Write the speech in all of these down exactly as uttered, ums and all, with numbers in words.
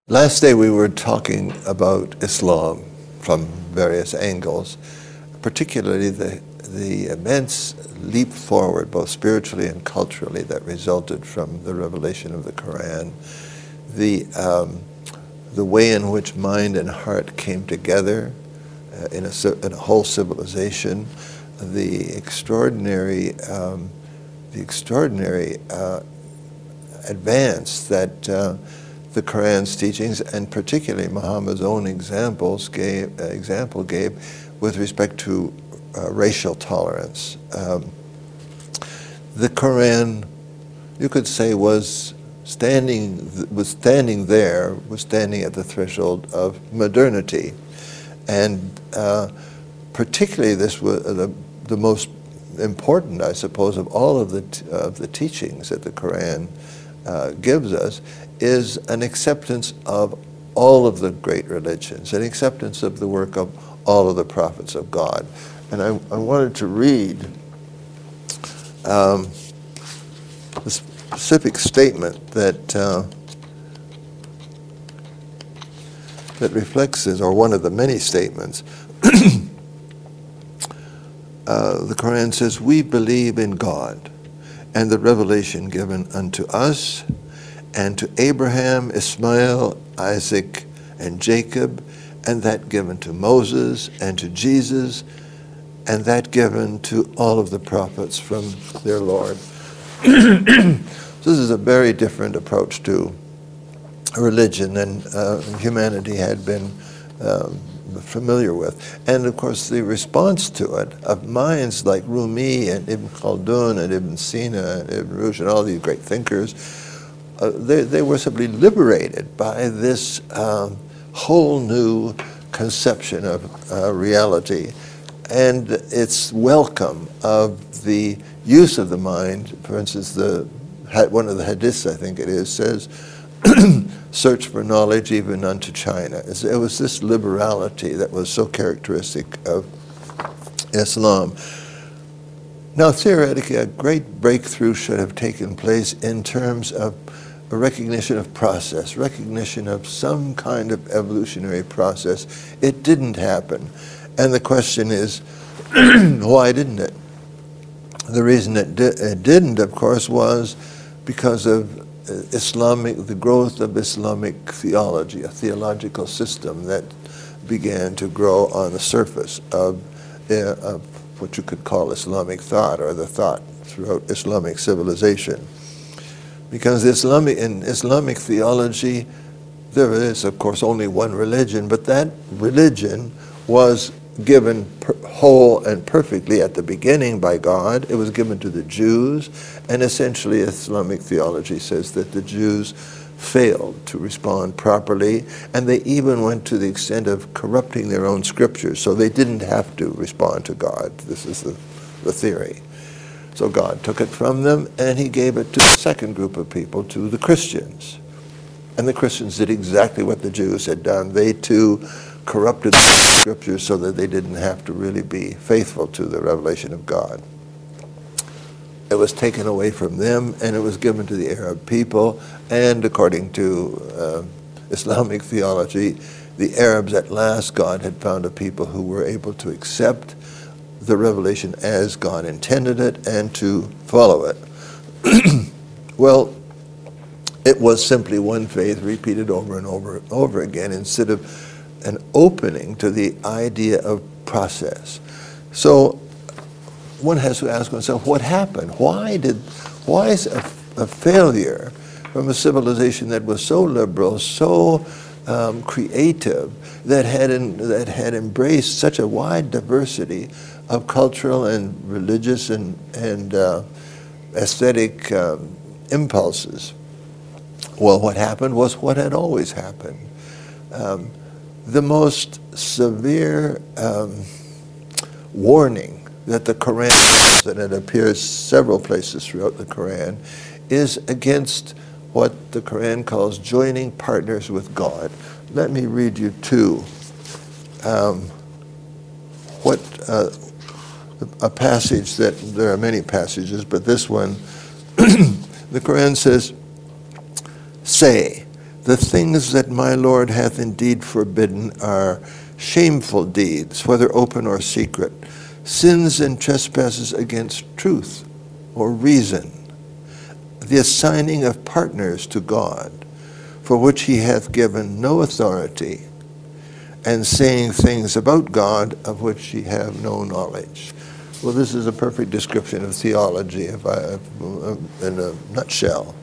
Last day we were talking about Islam from various angles, particularly the, the immense leap forward, both spiritually and culturally, that resulted from the revelation of the Quran, the, um, the way in which mind and heart came together uh, in, a, in a whole civilization, the extraordinary, um, the extraordinary uh, advance that uh, the Quran's teachings, and particularly Muhammad's own examples gave, uh, example gave with respect to uh, racial tolerance. Um, the Quran, you could say, was standing, was standing there, was standing at the threshold of modernity. And uh, particularly this was the, the most important, I suppose, of all of the, t of the teachings that the Quran uh, gives us, is an acceptance of all of the great religions, an acceptance of the work of all of the prophets of God. And I, I wanted to read um, the specific statement that uh, that reflects this, or one of the many statements. uh, the Quran says, "We believe in God and the revelation given unto us, and to Abraham, Ismail, Isaac, and Jacob, and that given to Moses, and to Jesus, and that given to all of the prophets from their Lord." This is a very different approach to religion than uh, humanity had been um, familiar with. And of course the response to it of minds like Rumi and Ibn Khaldun and Ibn Sina and Ibn Rushd and all these great thinkers, Uh, they, they were simply liberated by this um, whole new conception of uh, reality and its welcome of the use of the mind. For instance, the one of the hadiths, I think it is, says, "Search for knowledge even unto China." It was this liberality that was so characteristic of Islam. Now, theoretically, a great breakthrough should have taken place in terms of a recognition of process, recognition of some kind of evolutionary process. It didn't happen. And the question is, why didn't it? The reason it, di it didn't, of course, was because of Islamic, the growth of Islamic theology, a theological system that began to grow on the surface of, uh, of what you could call Islamic thought, or the thought throughout Islamic civilization. Because Islamic, in Islamic theology, there is, of course, only one religion, but that religion was given per whole and perfectly at the beginning by God. It was given to the Jews, and essentially Islamic theology says that the Jews failed to respond properly, and they even went to the extent of corrupting their own scriptures, so they didn't have to respond to God. This is the, the theory. So God took it from them, and he gave it to the second group of people, to the Christians. And the Christians did exactly what the Jews had done. They too corrupted the scriptures so that they didn't have to really be faithful to the revelation of God. It was taken away from them, and it was given to the Arab people, and according to uh, Islamic theology, the Arabs at last, God had found a people who were able to accept the revelation as God intended it and to follow it. Well, it was simply one faith repeated over and over and over again instead of an opening to the idea of process. So one has to ask oneself, what happened? Why did, why is a, a failure from a civilization that was so liberal, so um, creative, that had, in, that had embraced such a wide diversity of cultural and religious and, and uh, aesthetic um, impulses? Well, what happened was what had always happened. Um, the most severe um, warning that the Quran has, and it appears several places throughout the Quran, is against what the Quran calls joining partners with God. Let me read you two. Um, what uh, a passage that, there are many passages, but this one, the Quran says, "Say, The things that my Lord hath indeed forbidden are shameful deeds, whether open or secret, sins and trespasses against truth or reason, the assigning of partners to God, for which he hath given no authority, and saying things about God of which ye have no knowledge. Well, this is a perfect description of theology, if I, in a nutshell.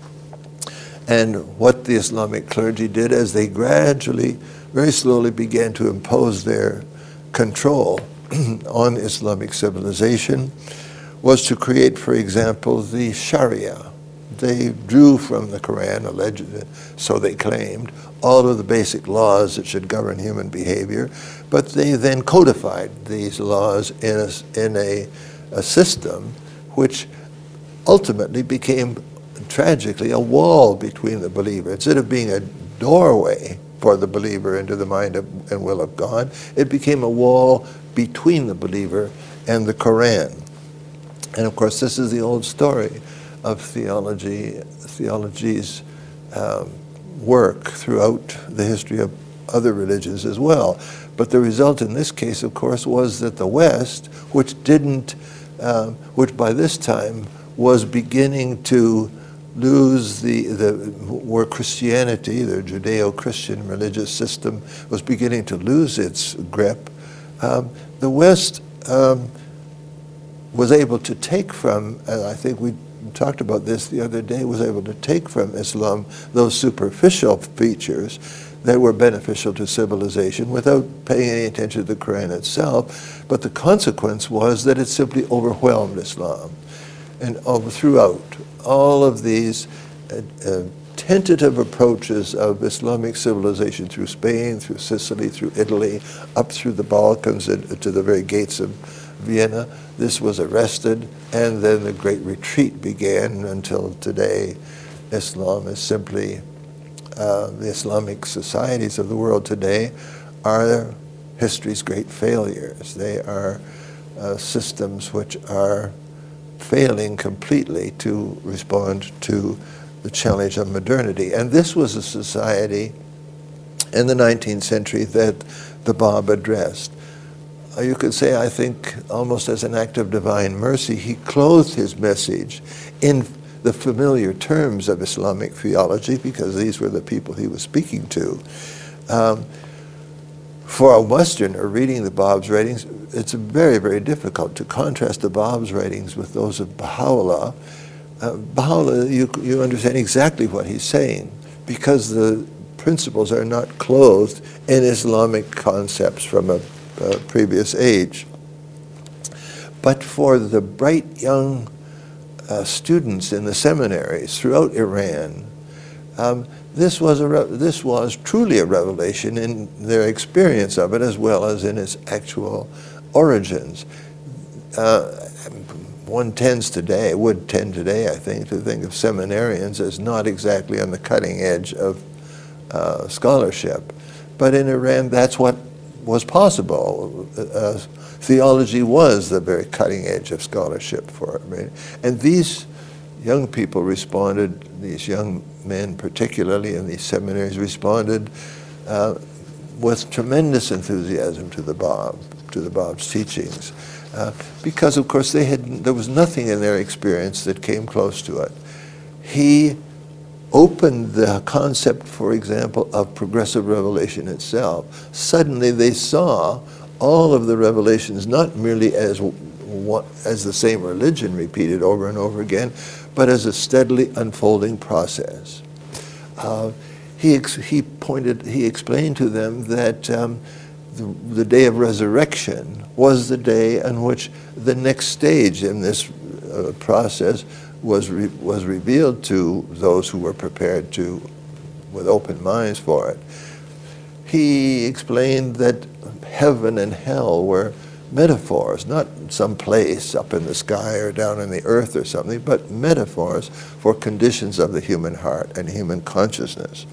And what the Islamic clergy did as they gradually, very slowly began to impose their control on Islamic civilization was to create, for example, the Sharia. They drew from the Quran, allegedly, so they claimed, all of the basic laws that should govern human behavior, but they then codified these laws in a, in a, a system which ultimately became, tragically, a wall between the believer. Instead of being a doorway for the believer into the mind of, and will of God, it became a wall between the believer and the Quran. And of course, this is the old story of theology, theology's um, work throughout the history of other religions as well. But the result in this case, of course, was that the West, which didn't, uh, which by this time was beginning to lose the, the where Christianity, the Judeo-Christian religious system, was beginning to lose its grip, um, the West um, was able to take from, and I think we talked about this the other day, was able to take from Islam those superficial features that were beneficial to civilization without paying any attention to the Quran itself. But the consequence was that it simply overwhelmed Islam. And over, throughout all of these uh, uh, tentative approaches of Islamic civilization through Spain, through Sicily, through Italy, up through the Balkans and to the very gates of Vienna, this was arrested, and then the Great Retreat began until today. Islam is simply, uh, the Islamic societies of the world today are history's great failures. They are uh, systems which are failing completely to respond to the challenge of modernity. And this was a society in the nineteenth century that the Bab addressed. Uh, you could say, I think, almost as an act of divine mercy, he clothed his message in the familiar terms of Islamic theology, because these were the people he was speaking to. Um, For a Westerner reading the Bab's writings, it's very, very difficult to contrast the Bab's writings with those of Baha'u'llah. Uh, Baha'u'llah, you, you understand exactly what he's saying, because the principles are not clothed in Islamic concepts from a, a previous age. But for the bright young uh, students in the seminaries throughout Iran, um, This was, a re this was truly a revelation in their experience of it, as well as in its actual origins. Uh, one tends today, would tend today, I think, to think of seminarians as not exactly on the cutting edge of uh, scholarship. But in Iran, that's what was possible. Uh, theology was the very cutting edge of scholarship for it. And these young people responded, these young men particularly in these seminaries responded uh, with tremendous enthusiasm to the Bab, to the Bab's teachings, uh, because of course they had, there was nothing in their experience that came close to it. He opened the concept, for example, of progressive revelation itself. Suddenly they saw all of the revelations not merely as what, as the same religion repeated over and over again, but as a steadily unfolding process. Uh, he, ex he pointed, he explained to them that um, the, the day of resurrection was the day on which the next stage in this uh, process was, re was revealed to those who were prepared to, with open minds for it. He explained that heaven and hell were metaphors, not some place up in the sky or down in the earth or something, but metaphors for conditions of the human heart and human consciousness.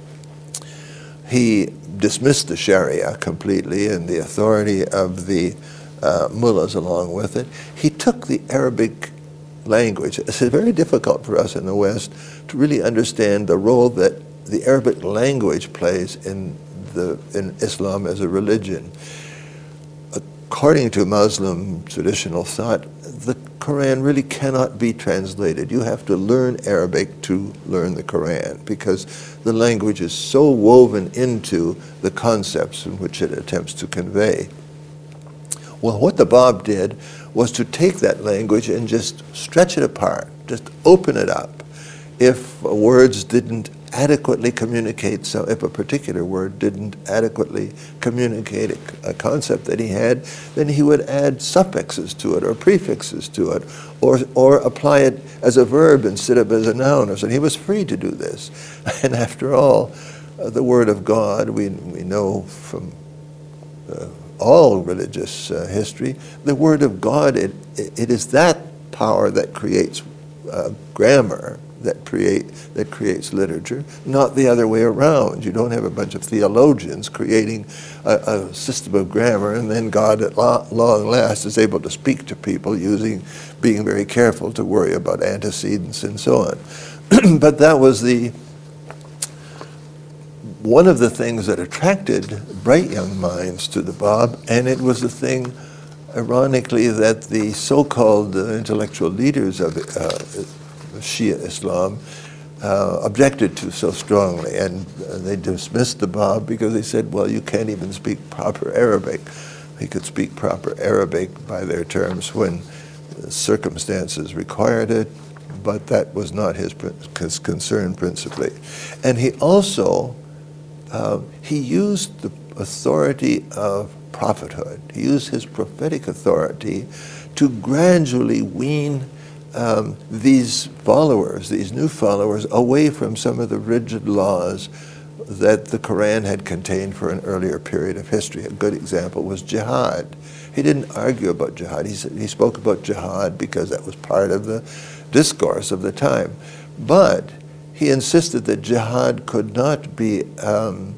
He dismissed the Sharia completely and the authority of the uh, mullahs along with it. He took the Arabic language. It's very difficult for us in the West to really understand the role that the Arabic language plays in, the, in Islam as a religion. According to Muslim traditional thought, the Quran really cannot be translated. You have to learn Arabic to learn the Quran, because the language is so woven into the concepts in which it attempts to convey. Well, what the Bab did was to take that language and just stretch it apart, just open it up. If words didn't adequately communicate, so if a particular word didn't adequately communicate a, a concept that he had, then he would add suffixes to it or prefixes to it, or, or apply it as a verb instead of as a noun or something. He was free to do this. And after all, uh, the Word of God, we, we know from uh, all religious uh, history, the Word of God, it, it, it is that power that creates uh, grammar, that create that creates literature, not the other way around. You don't have a bunch of theologians creating a, a system of grammar, and then God at lo long last is able to speak to people using, being very careful to worry about antecedents and so on. But that was the one of the things that attracted bright young minds to the Bab, and it was the thing, ironically, that the so-called uh, intellectual leaders of uh, Shia Islam uh, objected to so strongly, and uh, they dismissed the Bab because they said, well, you can't even speak proper Arabic. He could speak proper Arabic by their terms when circumstances required it, but that was not his, his concern principally. And he also, uh, he used the authority of prophethood. He used his prophetic authority to gradually wean Um, these followers, these new followers, away from some of the rigid laws that the Quran had contained for an earlier period of history. A good example was jihad. He didn't argue about jihad. He, he spoke about jihad because that was part of the discourse of the time. But he insisted that jihad could not be um,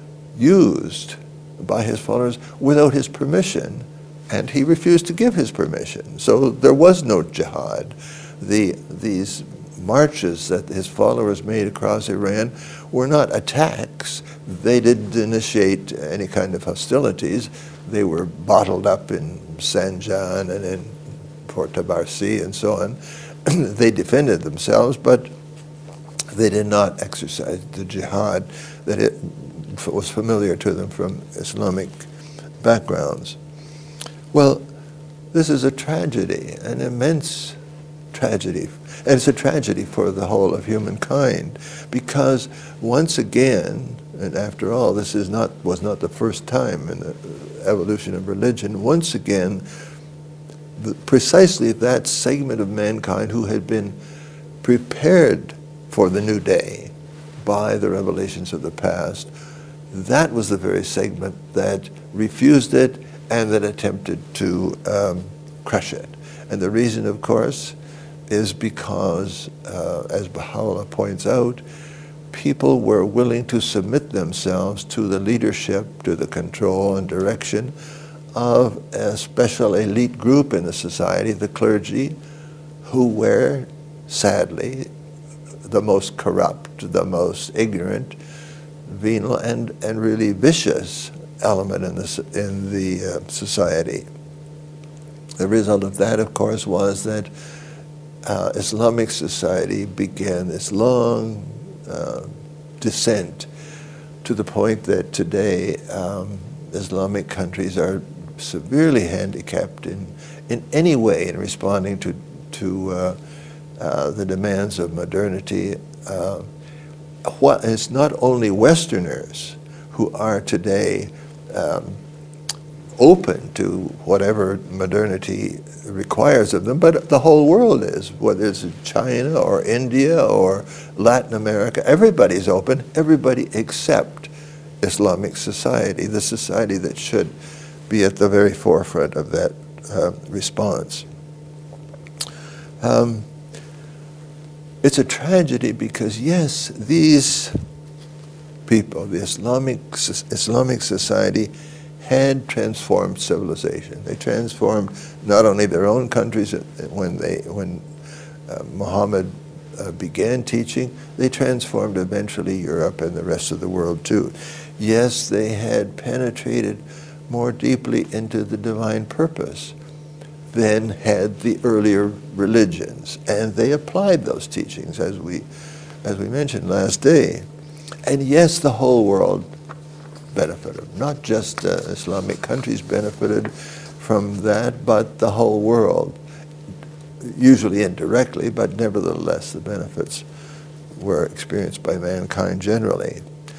used by his followers without his permission, and he refused to give his permission. So there was no jihad. The, these marches that his followers made across Iran were not attacks. They didn't initiate any kind of hostilities. They were bottled up in Sanjan and in Port Tabarsi and so on. They defended themselves, but they did not exercise the jihad that it was familiar to them from Islamic backgrounds. Well, this is a tragedy, an immense tragedy. And it's a tragedy for the whole of humankind, because once again, and after all, this is not, was not the first time in the evolution of religion, once again, the, precisely that segment of mankind who had been prepared for the new day by the revelations of the past, that was the very segment that refused it and that attempted to um, crush it. And the reason, of course, is because, uh, as Baha'u'llah points out, people were willing to submit themselves to the leadership, to the control and direction of a special elite group in the society, the clergy, who were, sadly, the most corrupt, the most ignorant, venal, and, and really vicious element in the, in the uh, society. The result of that, of course, was that uh, Islamic society began this long uh, descent to the point that today um, Islamic countries are severely handicapped in, in any way in responding to, to uh, uh, the demands of modernity. Uh, what, it's not only Westerners who are today Um, open to whatever modernity requires of them, but the whole world is, whether it's China or India or Latin America, everybody's open, everybody except Islamic society, the society that should be at the very forefront of that uh, response. Um, it's a tragedy because, yes, these people, the Islamic, Islamic society had transformed civilization. They transformed not only their own countries when, they, when uh, Muhammad uh, began teaching, they transformed eventually Europe and the rest of the world too. Yes, they had penetrated more deeply into the divine purpose than had the earlier religions, and they applied those teachings, as we, as we mentioned last day. And yes, the whole world benefited. Not just uh, Islamic countries benefited from that, but the whole world, usually indirectly, but nevertheless the benefits were experienced by mankind generally.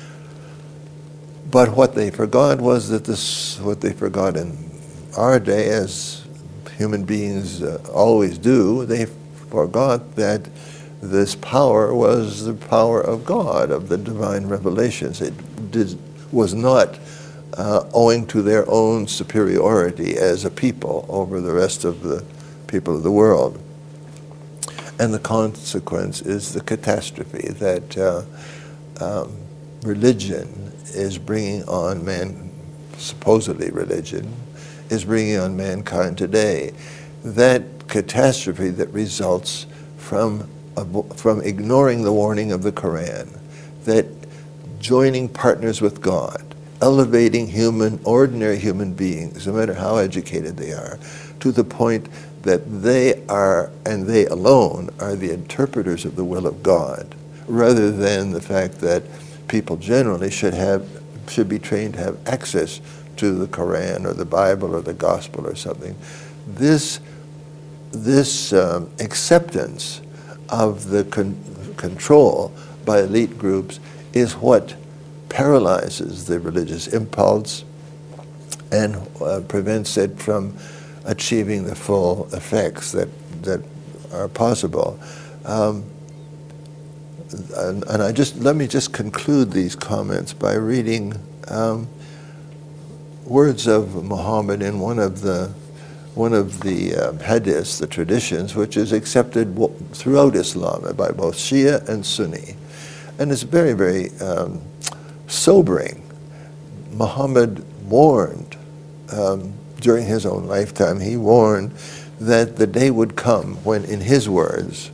But what they forgot was that this, what they forgot in our day, as human beings uh, always do, they forgot that this power was the power of God, of the divine revelations. It did, was not uh, owing to their own superiority as a people over the rest of the people of the world. And the consequence is the catastrophe that uh, um, religion is bringing on man, supposedly religion, is bringing on mankind today. That catastrophe that results from, uh, from ignoring the warning of the Quran, that joining partners with God, elevating human, ordinary human beings, no matter how educated they are, to the point that they are, and they alone, are the interpreters of the will of God, rather than the fact that people generally should have, should be trained to have access to the Quran or the Bible or the Gospel or something. This, this um, acceptance of the con control by elite groups is what paralyzes the religious impulse and uh, prevents it from achieving the full effects that, that are possible. Um, and, and I just, let me just conclude these comments by reading um, words of Muhammad in one of the, one of the uh, hadiths, the traditions, which is accepted throughout Islam by both Shia and Sunni. And it's very, very um, sobering. Muhammad warned, um, during his own lifetime, he warned that the day would come when, in his words,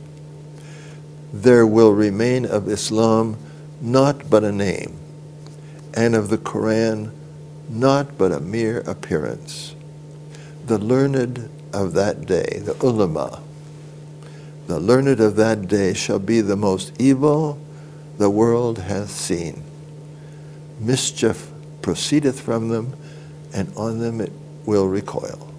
there will remain of Islam not but a name, and of the Quran not but a mere appearance. The learned of that day, the ulama, the learned of that day shall be the most evil the world hath seen. Mischief proceedeth from them, and on them it will recoil.